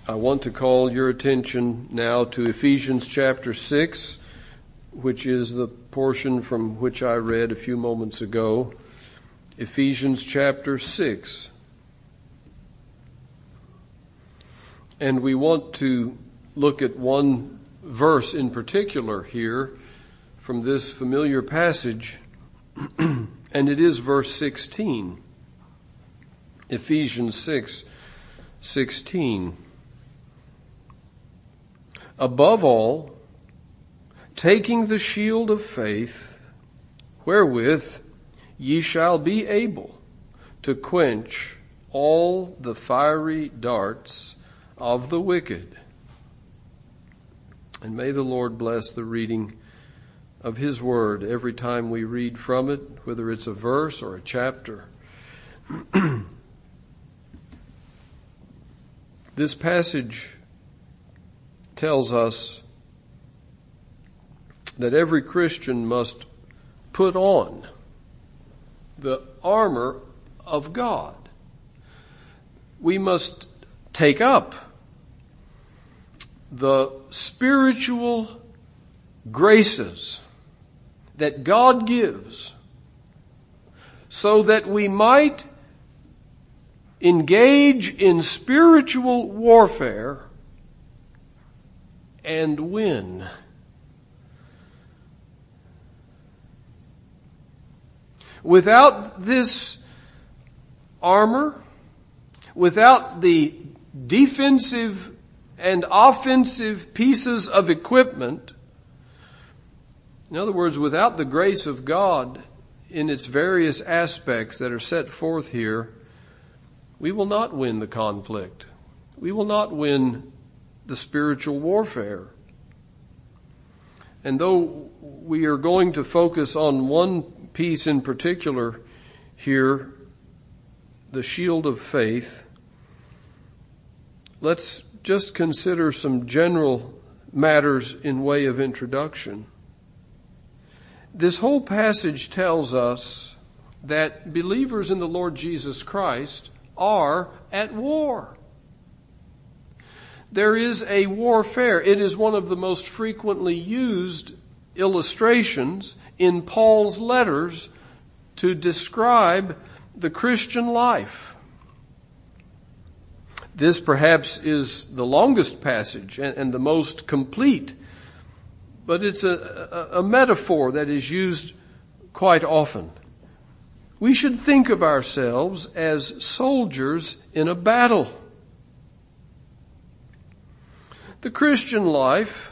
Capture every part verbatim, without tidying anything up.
I want to call your attention now to Ephesians chapter six, which is the portion from which I read a few moments ago. Ephesians chapter six. And we want to look at one verse in particular here from this familiar passage, and it is verse sixteen. Ephesians six sixteen. Above all, taking the shield of faith, wherewith ye shall be able to quench all the fiery darts of the wicked. And may the Lord bless the reading of His Word every time we read from it, whether it's a verse or a chapter. This passage tells us that every Christian must put on the armor of God. We must take up the spiritual graces that God gives so that we might engage in spiritual warfare and win. Without this armor, without the defensive and offensive pieces of equipment, in other words, without the grace of God in its various aspects that are set forth here, we will not win the conflict. We will not win the spiritual warfare. And though we are going to focus on one piece in particular here, the shield of faith, let's just consider some general matters in way of introduction. This whole passage tells us that believers in the Lord Jesus Christ are at war. There is a warfare. It is one of the most frequently used illustrations in Paul's letters to describe the Christian life. This perhaps is the longest passage and, and the most complete, but it's a, a, a metaphor that is used quite often. We should think of ourselves as soldiers in a battle. The Christian life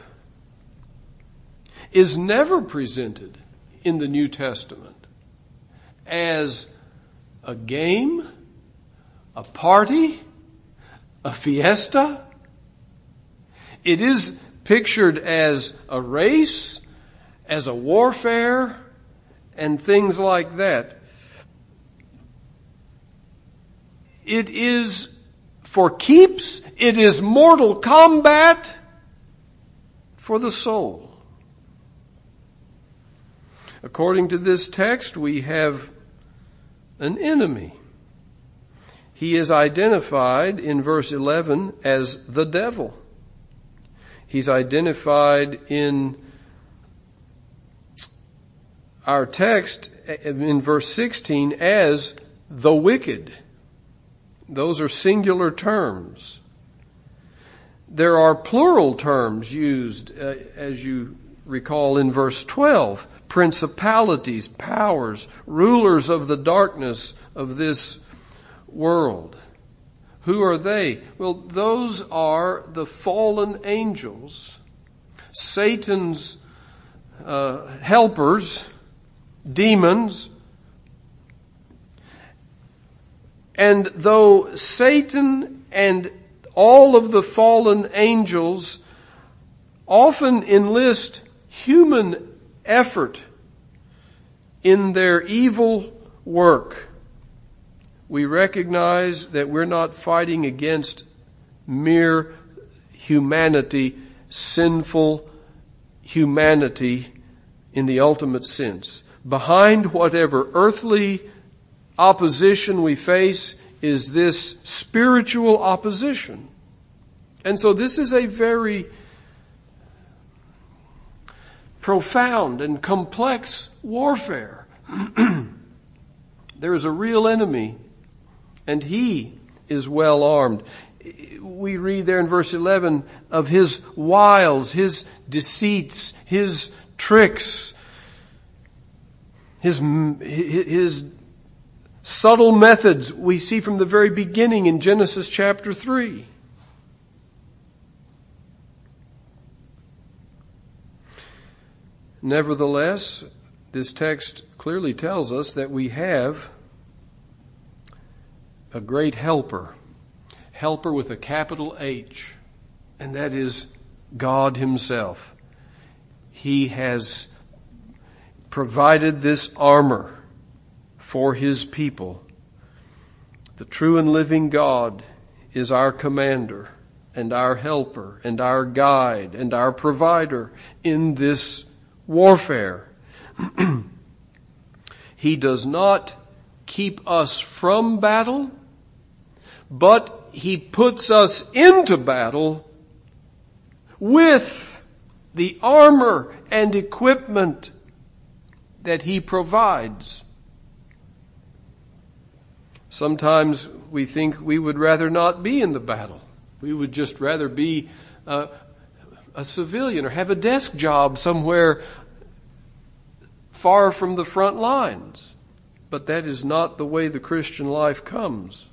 is never presented in the New Testament as a game, a party, a fiesta. It is pictured as a race, as a warfare, and things like that. It is for keeps. It is mortal combat for the soul. According to this text, we have an enemy. He is identified in verse eleven as the devil. He's identified in our text in verse sixteen as the wicked. Those are singular terms. There are plural terms used, uh, as you recall in verse twelve. Principalities, powers, rulers of the darkness of this world. Who are they? Well, those are the fallen angels, Satan's uh, helpers, demons. And though Satan and all of the fallen angels often enlist human effort in their evil work, we recognize that we're not fighting against mere humanity, sinful humanity in the ultimate sense. Behind whatever earthly opposition we face is this spiritual opposition. And so this is a very profound and complex warfare. There is a real enemy, and he is well armed. We read there in verse eleven of his wiles, his deceits, his tricks, his, his subtle methods we see from the very beginning in Genesis chapter three. Nevertheless, this text clearly tells us that we have a great helper, helper with a capital H, and that is God himself. He has provided this armor for his people. The true and living God is our commander and our helper and our guide and our provider in this warfare. He does not keep us from battle, but he puts us into battle with the armor and equipment that he provides. Sometimes we think we would rather not be in the battle. We would just rather be uh, a civilian or have a desk job somewhere far from the front lines. But that is not the way the Christian life comes.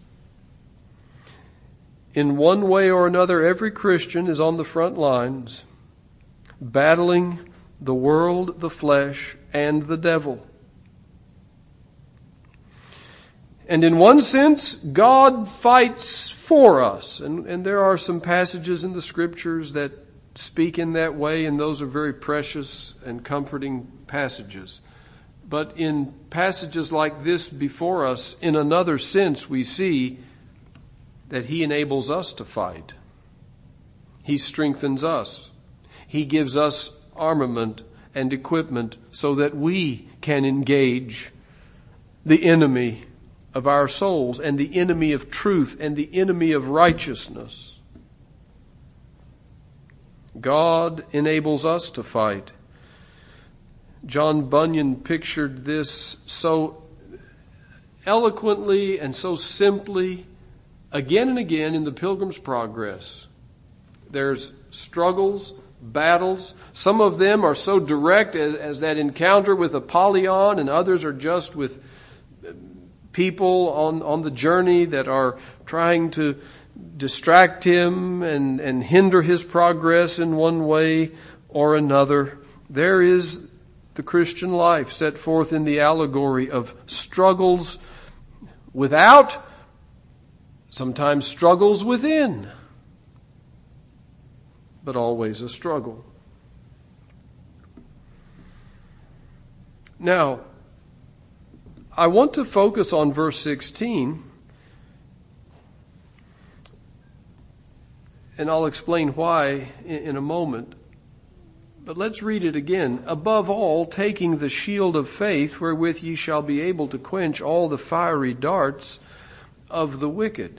In one way or another, every Christian is on the front lines, battling the world, the flesh, and the devil. And in one sense, God fights for us. And, and there are some passages in the Scriptures that speak in that way, and those are very precious and comforting passages. But in passages like this before us, in another sense, we see that he enables us to fight. He strengthens us. He gives us armament and equipment so that we can engage the enemy of our souls and the enemy of truth and the enemy of righteousness. God enables us to fight. John Bunyan pictured this so eloquently and so simply again and again in the Pilgrim's Progress. There's struggles, battles. Some of them are so direct as, as that encounter with Apollyon, and others are just with people on, on the journey that are trying to distract him and, and hinder his progress in one way or another. There is the Christian life set forth in the allegory of struggles without, sometimes struggles within, but always a struggle. Now, I want to focus on verse sixteen, and I'll explain why in a moment. But let's read it again. Above all, taking the shield of faith, wherewith ye shall be able to quench all the fiery darts of the wicked.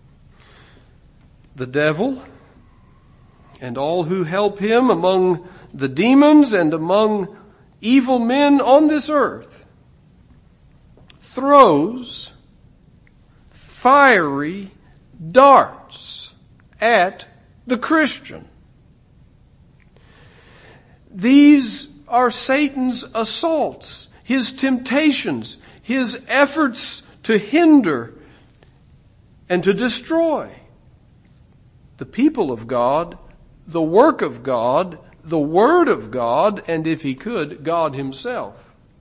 The devil and all who help him among the demons and among evil men on this earth throws fiery darts at the Christian. These are Satan's assaults, his temptations, his efforts to hinder and to destroy the people of God, the work of God, the Word of God, and if he could, God himself.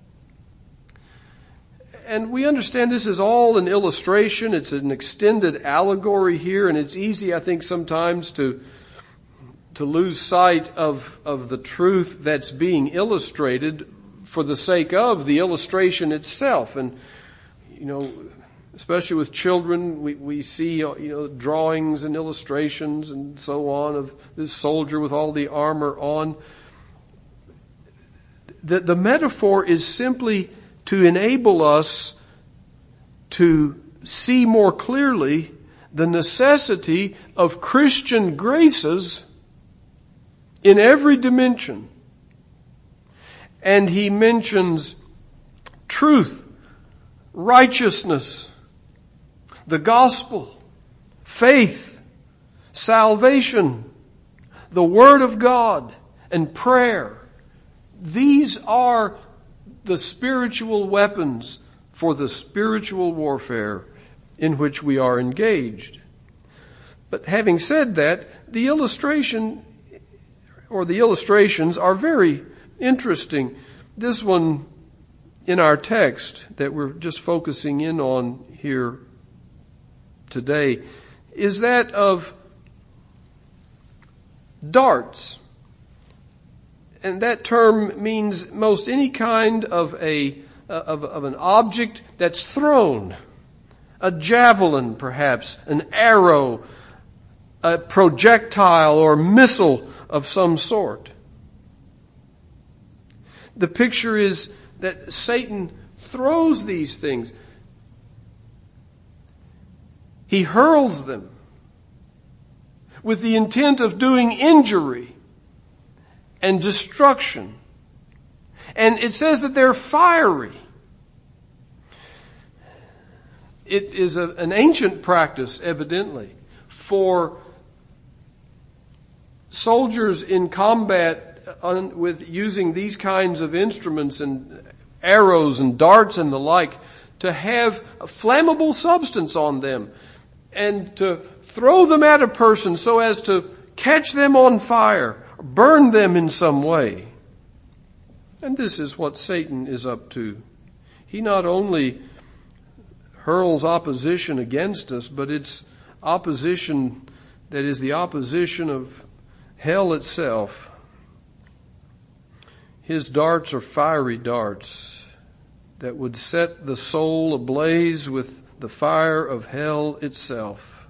And we understand this is all an illustration. It's an extended allegory here, and it's easy, I think, sometimes to to lose sight of, of the truth that's being illustrated for the sake of the illustration itself. And, you know, especially with children, we, we see, you know, drawings and illustrations and so on of this soldier with all the armor on. The, the metaphor is simply to enable us to see more clearly the necessity of Christian graces in every dimension. And he mentions truth, righteousness, the gospel, faith, salvation, the Word of God, and prayer. These are the spiritual weapons for the spiritual warfare in which we are engaged. But having said that, the illustration or the illustrations are very interesting. This one in our text that we're just focusing in on here today is that of darts. And that term means most any kind of a of, of an object that's thrown. A javelin, perhaps, an arrow, a projectile or missile of some sort. The picture is that Satan throws these things. He hurls them with the intent of doing injury and destruction. And it says that they're fiery. It is a, an ancient practice, evidently, for soldiers in combat on, with using these kinds of instruments and arrows and darts and the like, to have a flammable substance on them and to throw them at a person so as to catch them on fire, burn them in some way. And this is what Satan is up to. He not only hurls opposition against us, but it's opposition that is the opposition of hell itself. His darts are fiery darts that would set the soul ablaze with the fire of hell itself.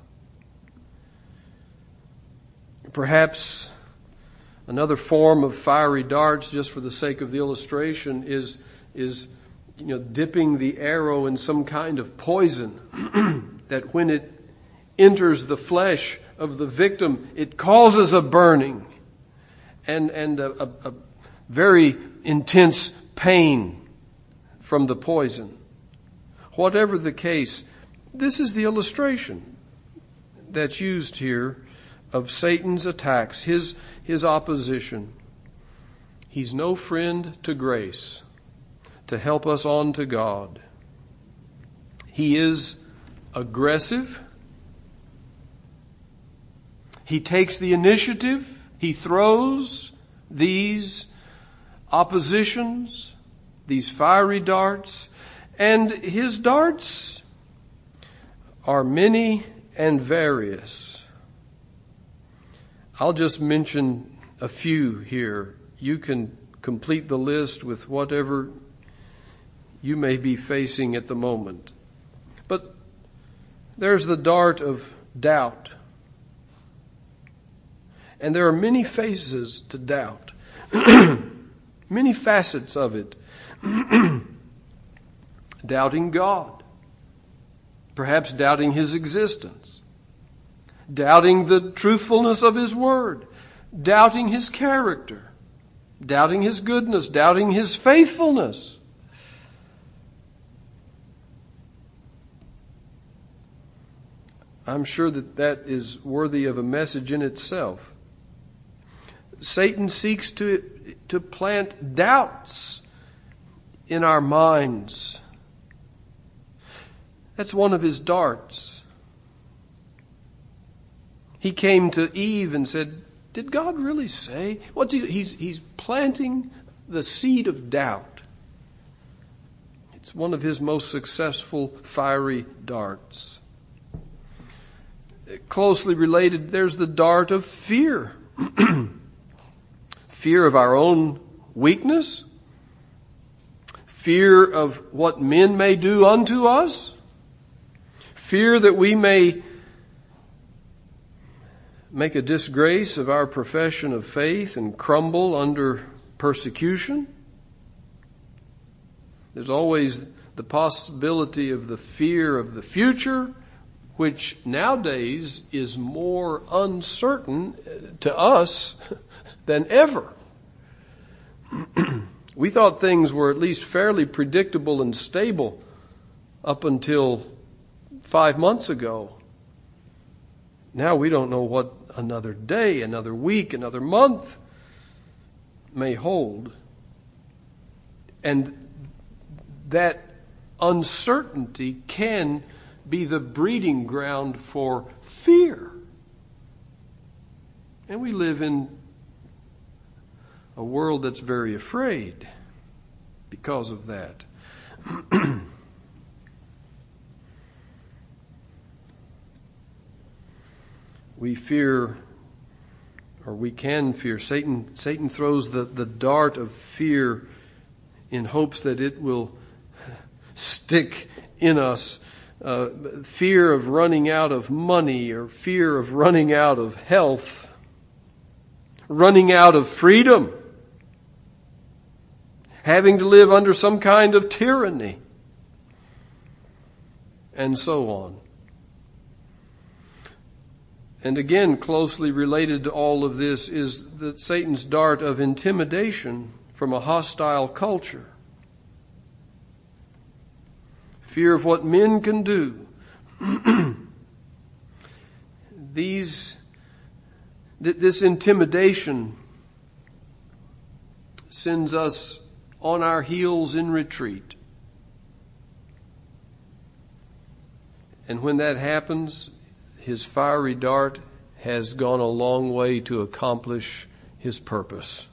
Perhaps another form of fiery darts, just for the sake of the illustration, is, is you know, dipping the arrow in some kind of poison that when it enters the flesh of the victim, it causes a burning and, and a, a, a very intense pain from the poison. Whatever the case, this is the illustration that's used here of Satan's attacks, his, his opposition. He's no friend to grace, to help us on to God. He is aggressive. He takes the initiative. He throws these oppositions, these fiery darts, and his darts are many and various. I'll just mention a few here. You can complete the list with whatever you may be facing at the moment. But there's the dart of doubt. And there are many phases to doubt. Many facets of it. Doubting God. Perhaps doubting His existence. Doubting the truthfulness of His Word. Doubting His character. Doubting His goodness. Doubting His faithfulness. I'm sure that that is worthy of a message in itself. Satan seeks to, to plant doubts in our minds. That's one of his darts. He came to Eve and said, did God really say? What's he, he's, he's planting the seed of doubt. It's one of his most successful fiery darts. Closely related, there's the dart of fear. Fear of our own weakness. Fear of what men may do unto us. Fear that we may make a disgrace of our profession of faith and crumble under persecution. There's always the possibility of the fear of the future, which nowadays is more uncertain to us than ever. We thought things were at least fairly predictable and stable up until five months ago. Now we don't know what another day, another week, another month may hold. And that uncertainty can be the breeding ground for fear. And we live in a world that's very afraid because of that. We fear, or we can fear. Satan, Satan throws the, the dart of fear in hopes that it will stick in us. Uh, fear of running out of money, or fear of running out of health, running out of freedom, having to live under some kind of tyranny, and so on. And again, closely related to all of this is that Satan's dart of intimidation from a hostile culture. Fear of what men can do. These, th- this intimidation sends us on our heels in retreat. And when that happens, his fiery dart has gone a long way to accomplish his purpose.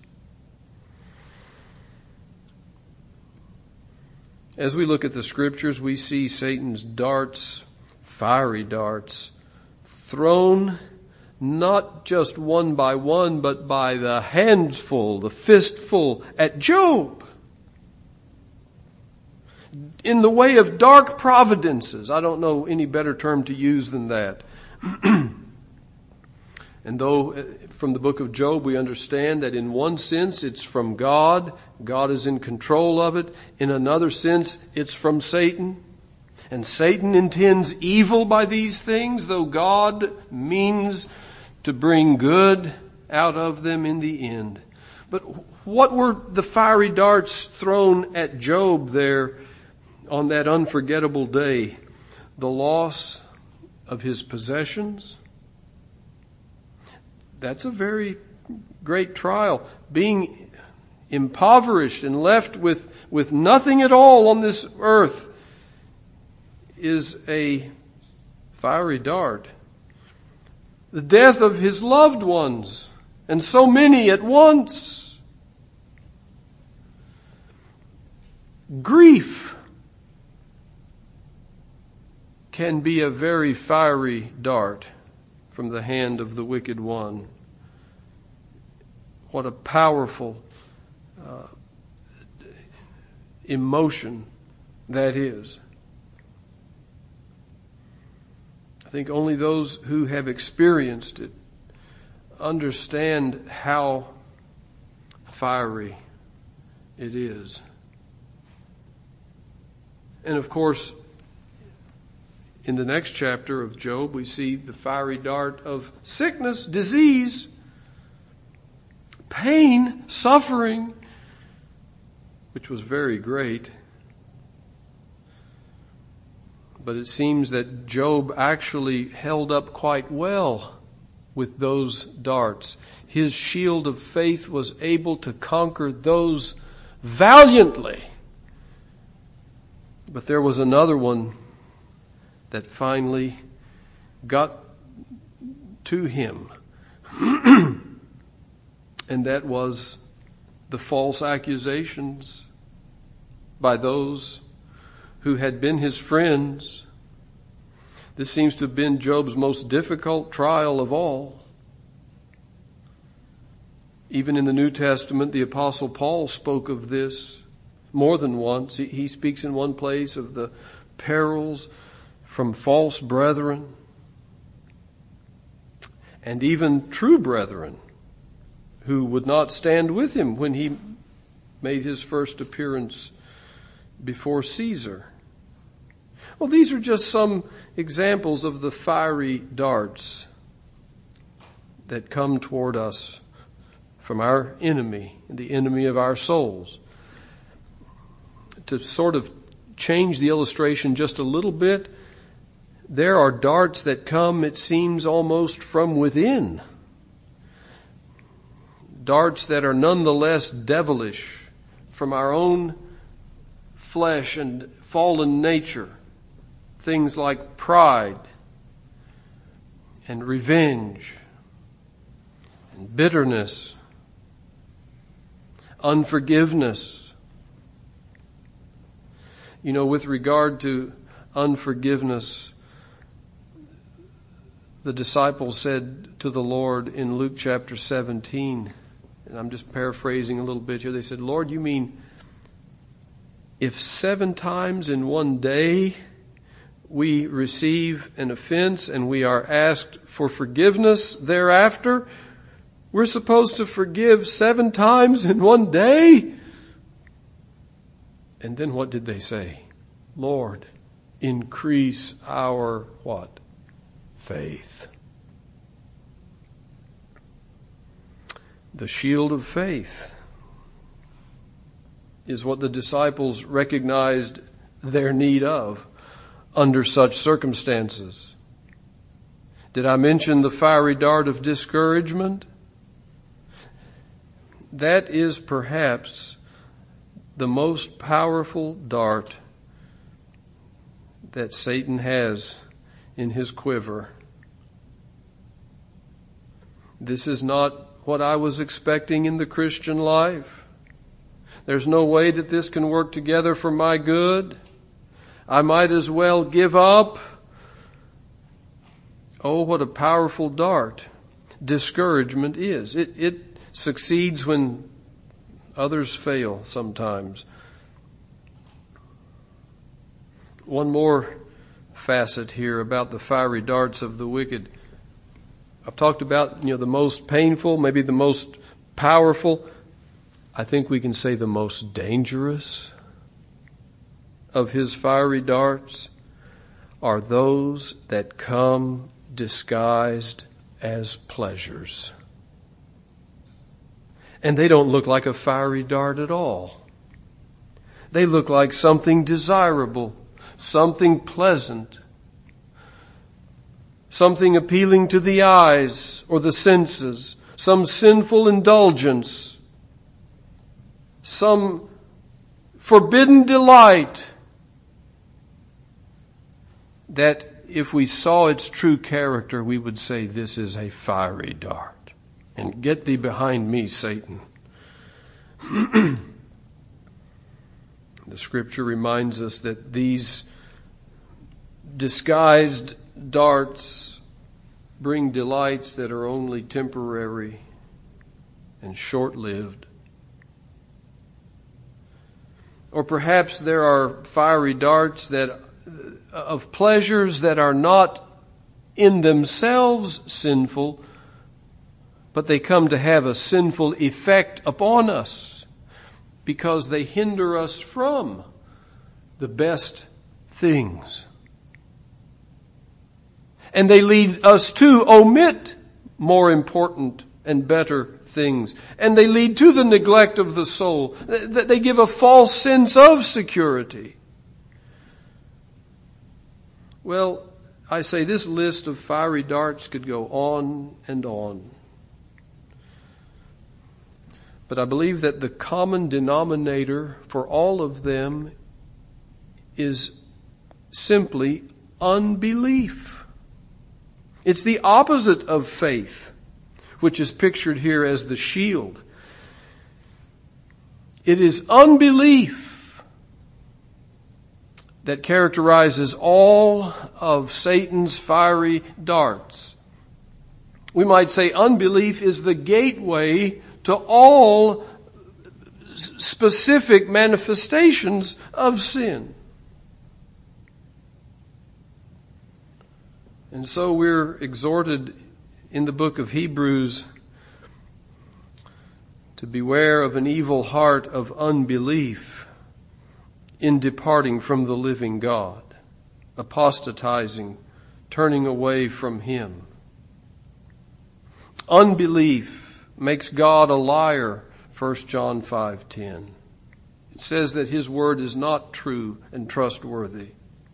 As we look at the scriptures, we see Satan's darts, fiery darts, thrown not just one by one, but by the handsful, the fistful at Job. In the way of dark providences. I don't know any better term to use than that. And though from the book of Job we understand that in one sense it's from God, God is in control of it. In another sense it's from Satan. And Satan intends evil by these things, though God means to bring good out of them in the end. But what were the fiery darts thrown at Job there on that unforgettable day? The loss of his possessions. That's a very great trial. Being impoverished and left with, with nothing at all on this earth is a fiery dart. The death of his loved ones, and so many at once. Grief can be a very fiery dart from the hand of the wicked one. What a powerful uh, emotion that is. I think only those who have experienced it understand how fiery it is. And of course, in the next chapter of Job, we see the fiery dart of sickness, disease, pain, suffering, which was very great. But it seems that Job actually held up quite well with those darts. His shield of faith was able to conquer those valiantly. But there was another one that finally got to him. And that was the false accusations by those who had been his friends. This seems to have been Job's most difficult trial of all. Even in the New Testament, the Apostle Paul spoke of this more than once. He, he speaks in one place of the perils from false brethren, and even true brethren who would not stand with him when he made his first appearance before Caesar. Well, these are just some examples of the fiery darts that come toward us from our enemy, the enemy of our souls. To sort of change the illustration just a little bit, there are darts that come, it seems, almost from within. Darts that are nonetheless devilish from our own flesh and fallen nature. Things like pride and revenge and bitterness, unforgiveness. You know, with regard to unforgiveness, the disciples said to the Lord in Luke chapter seventeen, and I'm just paraphrasing a little bit here, they said, Lord, you mean if seven times in one day we receive an offense and we are asked for forgiveness thereafter, we're supposed to forgive seven times in one day? And then what did they say? Lord, increase our what? Faith. The shield of faith is what the disciples recognized their need of under such circumstances. Did I mention the fiery dart of discouragement? That is perhaps the most powerful dart that Satan has in his quiver. This is not what I was expecting in the Christian life. There's no way that this can work together for my good. I might as well give up. Oh, what a powerful dart discouragement is. It, it succeeds when others fail sometimes. One more facet here about the fiery darts of the wicked. I've talked about, you know, the most painful, maybe the most powerful. I think we can say the most dangerous of his fiery darts are those that come disguised as pleasures. And they don't look like a fiery dart at all. They look like something desirable, something pleasant, something appealing to the eyes or the senses, some sinful indulgence, some forbidden delight that if we saw its true character, we would say, this is a fiery dart. And get thee behind me, Satan. The scripture reminds us that these disguised darts bring delights that are only temporary and short-lived. Or perhaps there are fiery darts that of pleasures that are not in themselves sinful, but they come to have a sinful effect upon us because they hinder us from the best things. And they lead us to omit more important and better things. And they lead to the neglect of the soul. They give a false sense of security. Well, I say this list of fiery darts could go on and on. But I believe that the common denominator for all of them is simply unbelief. It's the opposite of faith, which is pictured here as the shield. It is unbelief that characterizes all of Satan's fiery darts. We might say unbelief is the gateway to all specific manifestations of sin. And so we're exhorted in the book of Hebrews to beware of an evil heart of unbelief in departing from the living God, apostatizing, turning away from Him. Unbelief makes God a liar, First John five ten. It says that His word is not true and trustworthy.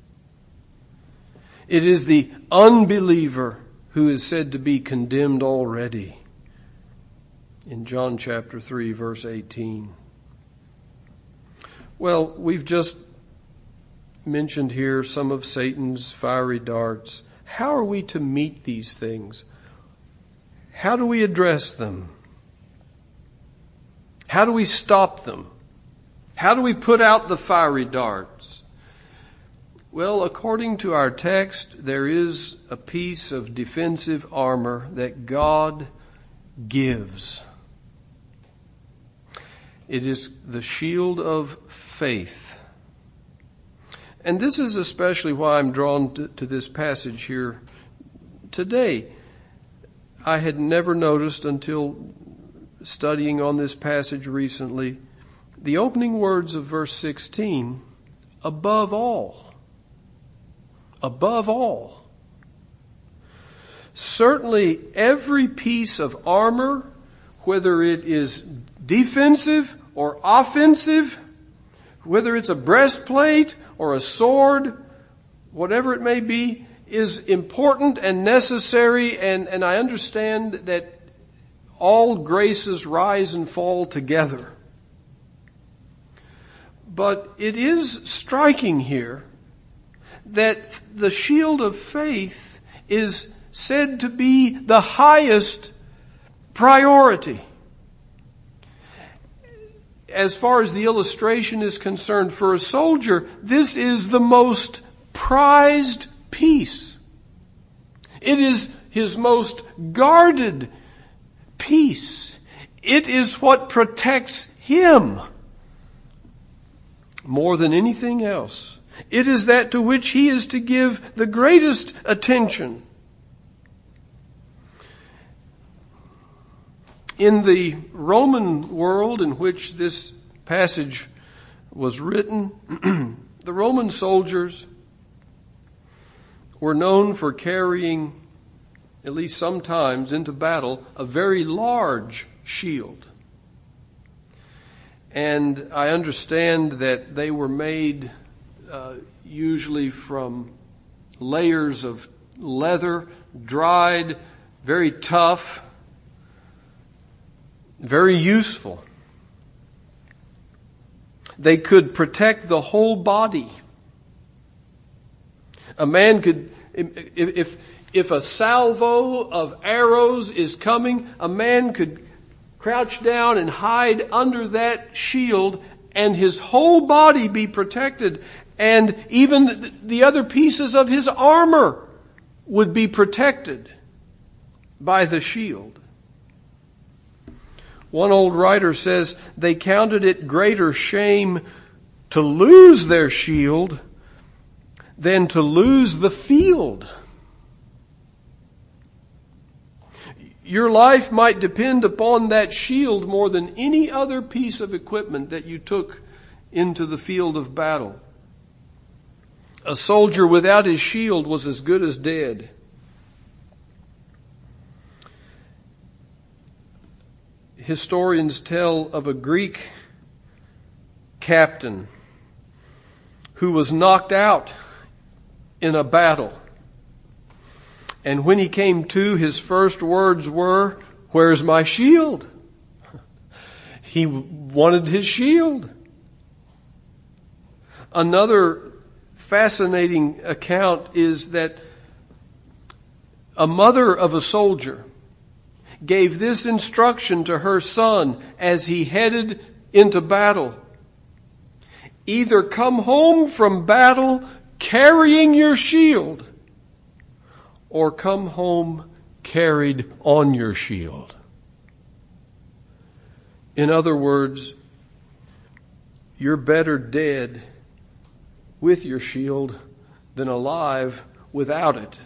It is the unbeliever who is said to be condemned already. In John chapter three, verse eighteen. Well, we've just mentioned here some of Satan's fiery darts. How are we to meet these things? How do we address them? How do we stop them? How do we put out the fiery darts? Well, according to our text, there is a piece of defensive armor that God gives. It is the shield of faith. And this is especially why I'm drawn to, to this passage here today. I had never noticed until studying on this passage recently, the opening words of verse sixteen, above all. Above all. Certainly every piece of armor, whether it is defensive or offensive, whether it's a breastplate or a sword, whatever it may be, is important and necessary, and, and I understand that all graces rise and fall together. But it is striking here that the shield of faith is said to be the highest priority. As far as the illustration is concerned, for a soldier, this is the most prized piece. It is his most guarded piece. It is what protects him more than anything else. It is that to which he is to give the greatest attention. In the Roman world in which this passage was written, the Roman soldiers were known for carrying, at least sometimes into battle, a very large shield. And I understand that they were made uh, usually from layers of leather, dried, very tough, very useful. They could protect the whole body. A man could, if, if a salvo of arrows is coming, a man could crouch down and hide under that shield and his whole body be protected, and even the other pieces of his armor would be protected by the shield. One old writer says they counted it greater shame to lose their shield than to lose the field. Your life might depend upon that shield more than any other piece of equipment that you took into the field of battle. A soldier without his shield was as good as dead. Historians tell of a Greek captain who was knocked out in a battle. And when he came to, his first words were, "Where's my shield?" He wanted his shield. Another fascinating account is that a mother of a soldier gave this instruction to her son as he headed into battle. Either come home from battle carrying your shield, or come home carried on your shield. In other words, you're better dead with your shield than alive without it.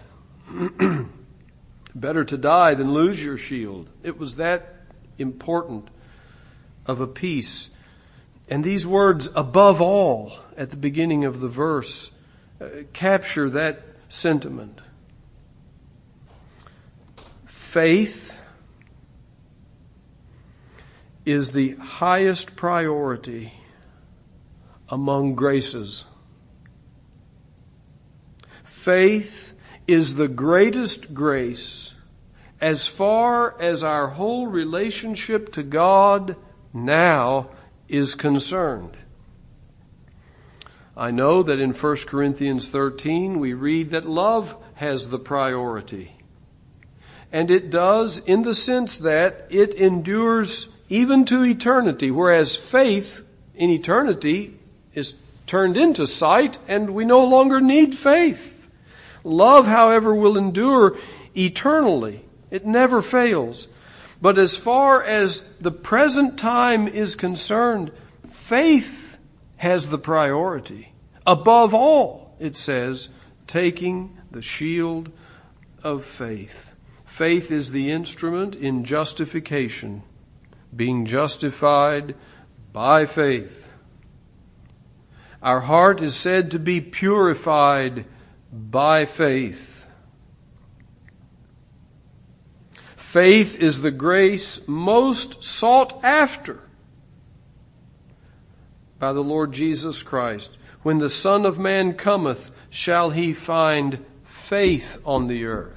Better to die than lose your shield. It was that important of a piece. And these words, above all, at the beginning of the verse, uh, capture that sentiment. Faith is the highest priority among graces. Faith is the greatest grace as far as our whole relationship to God now is concerned. I know that in First Corinthians thirteen we read that love has the priority. And it does in the sense that it endures even to eternity, whereas faith in eternity is turned into sight and we no longer need faith. Love, however, will endure eternally. It never fails. But as far as the present time is concerned, faith has the priority. Above all, it says, taking the shield of faith. Faith is the instrument in justification, being justified by faith. Our heart is said to be purified by faith. Faith is the grace most sought after by the Lord Jesus Christ. When the Son of Man cometh, shall he find faith on the earth?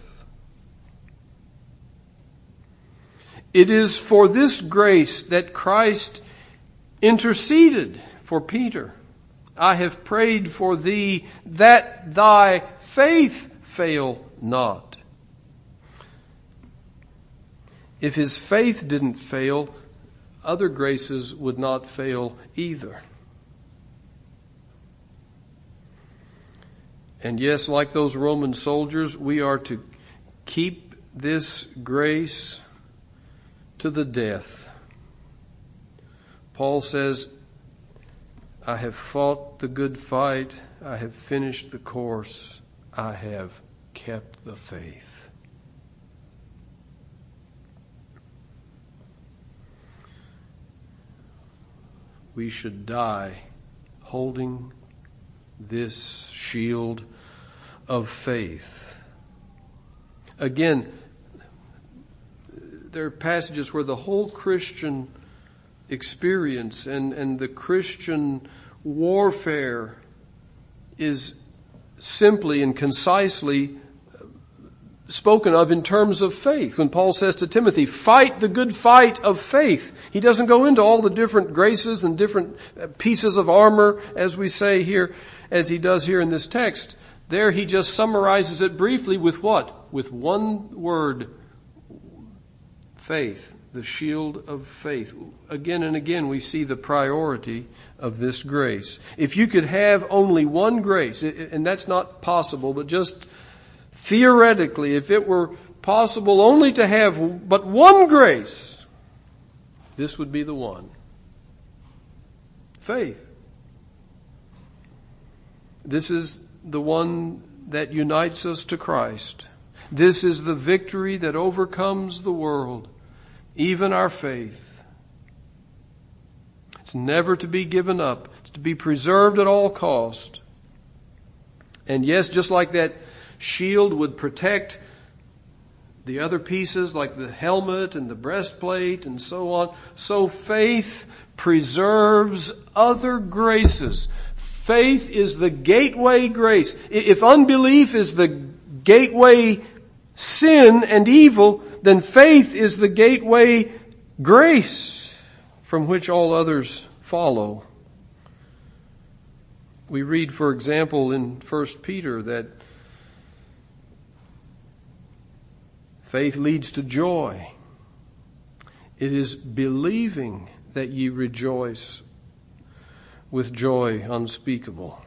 It is for this grace that Christ interceded for Peter. I have prayed for thee that thy faith fail not. If his faith didn't fail, other graces would not fail either. And yes, like those Roman soldiers, we are to keep this grace to the death. Paul says, I have fought the good fight, I have finished the course, I have kept the faith. We should die holding this shield of faith. Again, there are passages where the whole Christian experience and, and the Christian warfare is simply and concisely spoken of in terms of faith. When Paul says to Timothy, fight the good fight of faith, he doesn't go into all the different graces and different pieces of armor, as we say here, as he does here in this text. There he just summarizes it briefly with what? With one word, faith, the shield of faith. Again and again we see the priority of this grace. If you could have only one grace, and that's not possible, but just theoretically, if it were possible only to have but one grace, this would be the one. Faith. This is the one that unites us to Christ. This is the victory that overcomes the world, even our faith. It's never to be given up. It's to be preserved at all cost. And yes, just like that shield would protect the other pieces like the helmet and the breastplate and so on, so faith preserves other graces. Faith is the gateway grace. If unbelief is the gateway sin and evil, then faith is the gateway grace from which all others follow. We read, for example, in First Peter that faith leads to joy. It is believing that ye rejoice with joy unspeakable.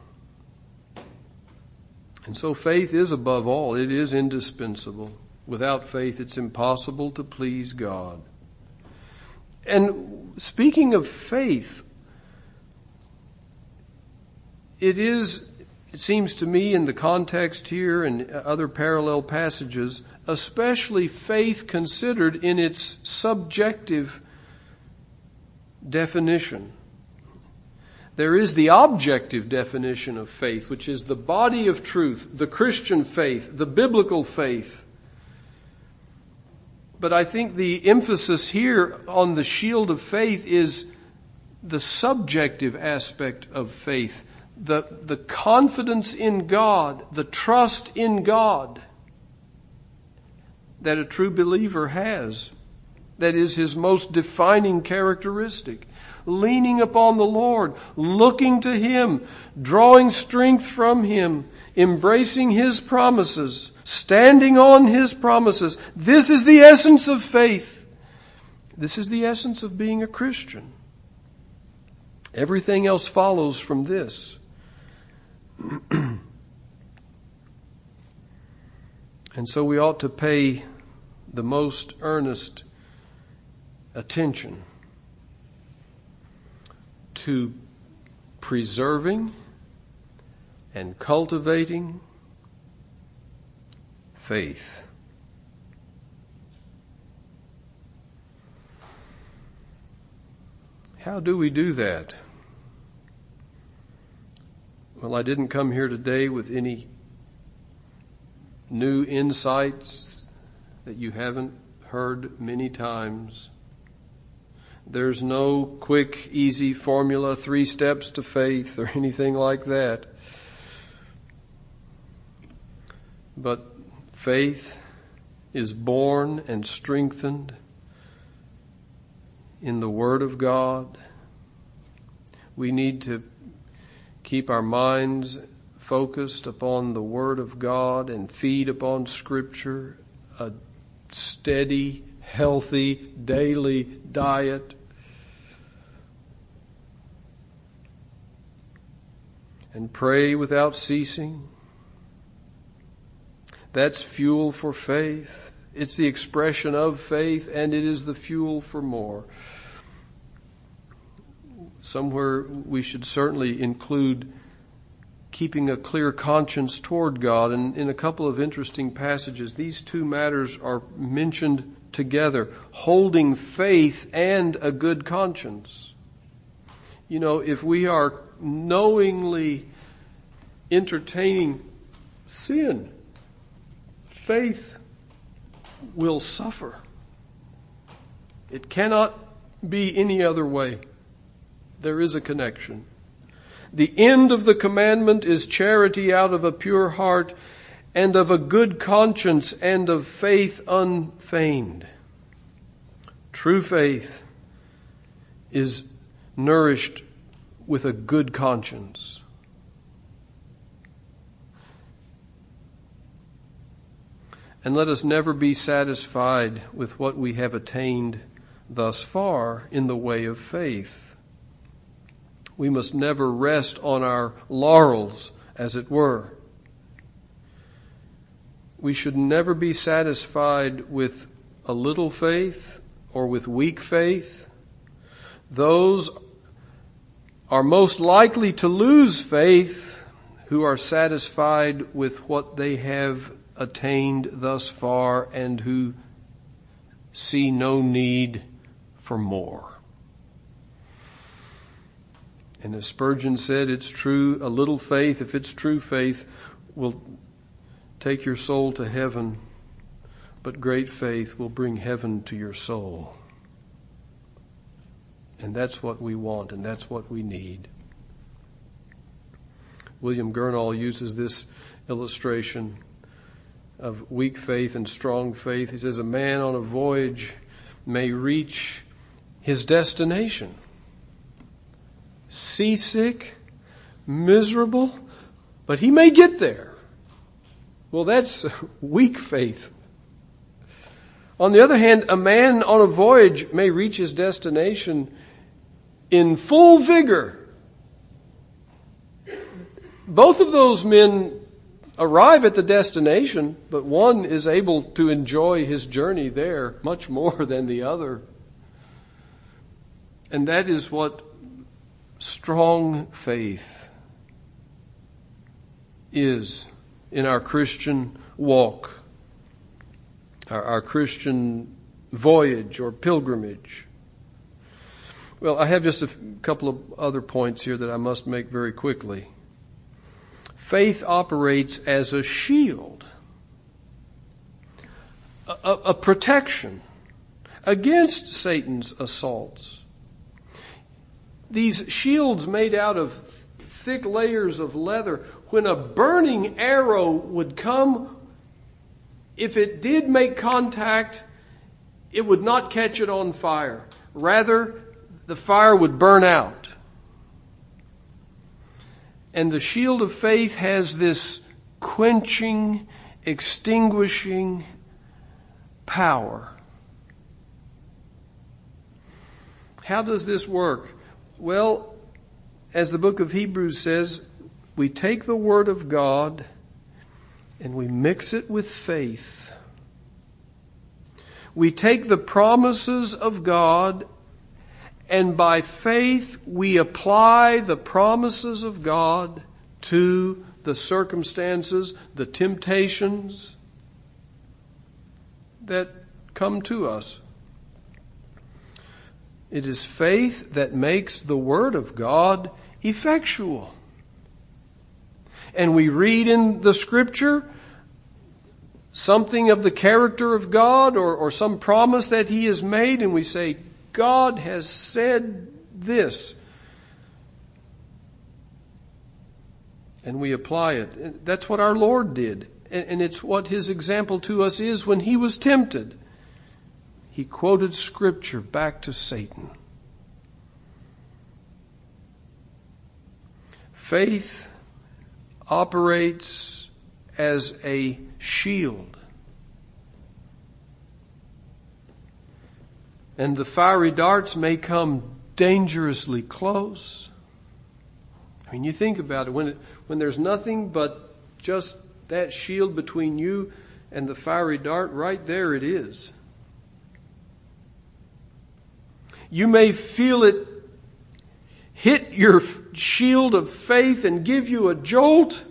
And so faith is above all. It is indispensable. Without faith, it's impossible to please God. And speaking of faith, it is, it seems to me in the context here and other parallel passages, especially faith considered in its subjective definition. There is the objective definition of faith, which is the body of truth, the Christian faith, the biblical faith. But I think the emphasis here on the shield of faith is the subjective aspect of faith, the, the confidence in God, the trust in God that a true believer has. That is his most defining characteristic. Leaning upon the Lord, looking to Him, drawing strength from Him, embracing His promises, standing on His promises. This is the essence of faith. This is the essence of being a Christian. Everything else follows from this. And so we ought to pay the most earnest attention to preserving and cultivating faith. How do we do that? Well, I didn't come here today with any new insights that you haven't heard many times. There's no quick, easy formula, three steps to faith or anything like that. But faith is born and strengthened in the Word of God. We need to keep our minds focused upon the Word of God and feed upon Scripture, a steady, healthy, daily diet. And pray without ceasing. That's fuel for faith. It's the expression of faith, and it is the fuel for more. Somewhere we should certainly include keeping a clear conscience toward God. And in a couple of interesting passages, these two matters are mentioned together. Holding faith and a good conscience. You know, if we are knowingly entertaining sin, faith will suffer. It cannot be any other way. There is a connection. The end of the commandment is charity out of a pure heart and of a good conscience and of faith unfeigned. True faith is nourished with a good conscience. And let us never be satisfied with what we have attained thus far in the way of faith. We must never rest on our laurels, as it were. We should never be satisfied with a little faith or with weak faith. Those are most likely to lose faith who are satisfied with what they have attained thus far and who see no need for more. And as Spurgeon said, it's true, a little faith, if it's true faith, will take your soul to heaven, but great faith will bring heaven to your soul. And that's what we want, and that's what we need. William Gurnall uses this illustration of weak faith and strong faith. He says, a man on a voyage may reach his destination seasick, miserable, but he may get there. Well, that's weak faith. On the other hand, a man on a voyage may reach his destination in full vigor. Both of those men arrive at the destination, but one is able to enjoy his journey there much more than the other. And that is what strong faith is in our Christian walk, our, our Christian voyage or pilgrimage. Well, I have just a couple of other points here that I must make very quickly. Faith operates as a shield, a, a, a protection against Satan's assaults. These shields made out of thick layers of leather, when a burning arrow would come, if it did make contact, it would not catch it on fire. Rather, the fire would burn out. And the shield of faith has this quenching, extinguishing power. How does this work? Well, as the book of Hebrews says, we take the Word of God and we mix it with faith. We take the promises of God, and by faith we apply the promises of God to the circumstances, the temptations that come to us. It is faith that makes the Word of God effectual. And we read in the Scripture something of the character of God, or, or some promise that He has made, and we say, God has said this. And we apply it. That's what our Lord did. And it's what His example to us is when He was tempted. He quoted Scripture back to Satan. Faith operates as a shield. And the fiery darts may come dangerously close. I mean, you think about it. When, it, when there's nothing but just that shield between you and the fiery dart, right there it is. You may feel it hit your shield of faith and give you a jolt.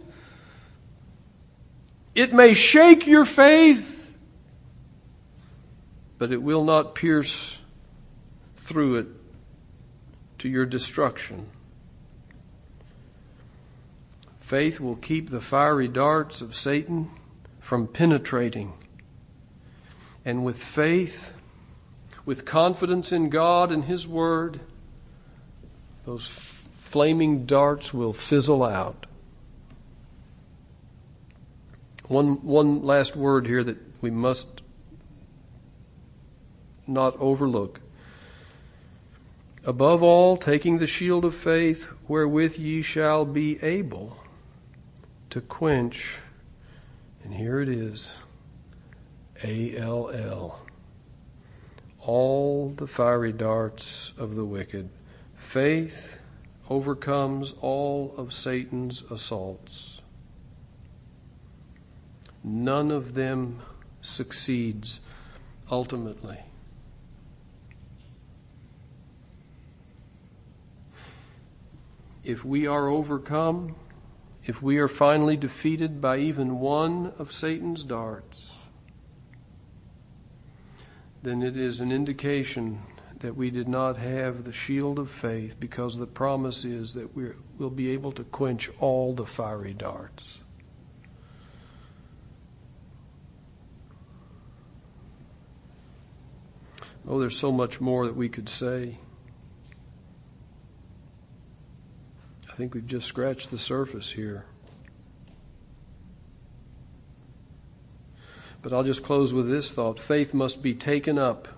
It may shake your faith, but it will not pierce through it to your destruction. Faith will keep the fiery darts of Satan from penetrating. And with faith, with confidence in God and His Word, those f- flaming darts will fizzle out. One, one last word here that we must not overlook. Above all, taking the shield of faith, wherewith ye shall be able to quench, and here it is, A L L, all the fiery darts of the wicked. Faith overcomes all of Satan's assaults. None of them succeeds ultimately. If we are overcome, if we are finally defeated by even one of Satan's darts, then it is an indication that we did not have the shield of faith, because the promise is that we will be able to quench all the fiery darts. Oh, there's so much more that we could say. I think we've just scratched the surface here. But I'll just close with this thought. Faith must be taken up.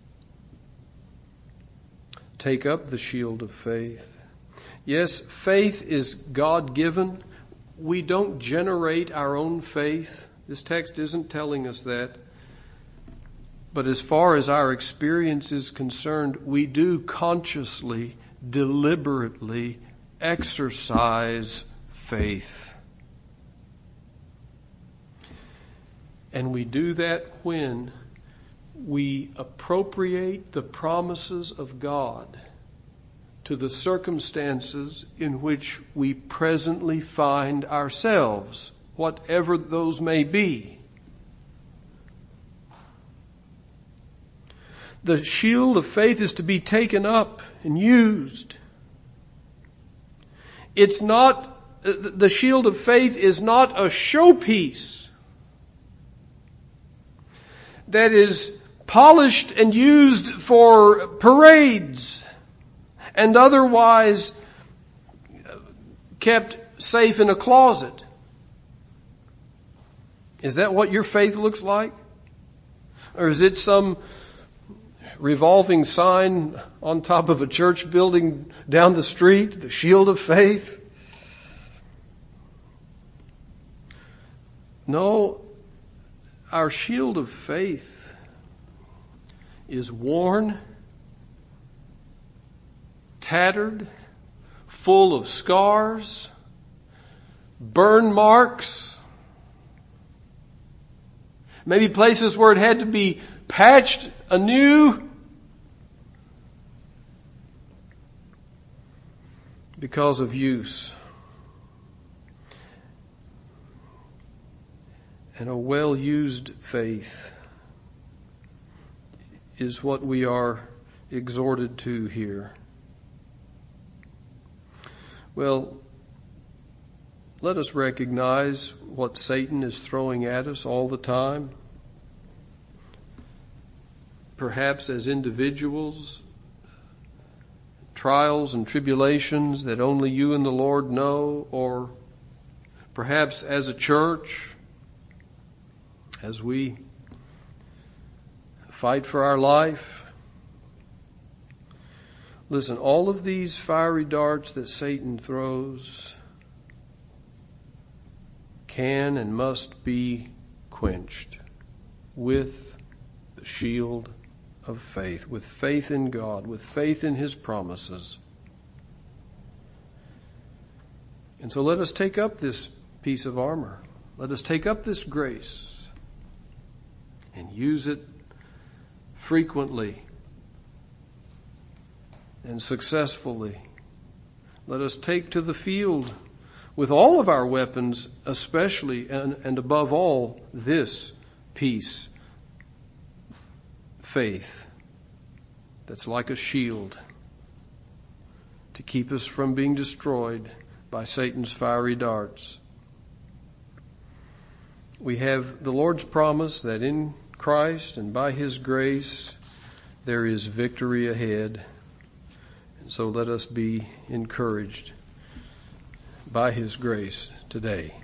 Take up the shield of faith. Yes, faith is God-given. We don't generate our own faith. This text isn't telling us that. But as far as our experience is concerned, we do consciously, deliberately exercise faith. And we do that when we appropriate the promises of God to the circumstances in which we presently find ourselves, whatever those may be. the shield of faith is to be taken up and used. It's not, the shield of faith is not a showpiece that is polished and used for parades and otherwise kept safe in a closet. Is that what your faith looks like? Or is it some revolving sign on top of a church building down the street, the shield of faith? No, our shield of faith is worn, tattered, full of scars, burn marks, maybe places where it had to be patched anew because of use. And a well-used faith is what we are exhorted to here. Well, let us recognize what Satan is throwing at us all the time. Perhaps as individuals, trials and tribulations that only you and the Lord know, or perhaps as a church, as we fight for our life. Listen, all of these fiery darts that Satan throws can and must be quenched with the shield of faith, with faith in God, with faith in His promises. And so let us take up this piece of armor. Let us take up this grace and use it frequently and successfully. Let us take to the field with all of our weapons, especially and, and above all, this piece, faith, that's like a shield to keep us from being destroyed by Satan's fiery darts. We have the Lord's promise that in Christ and by His grace there is victory ahead. And so let us be encouraged by His grace today.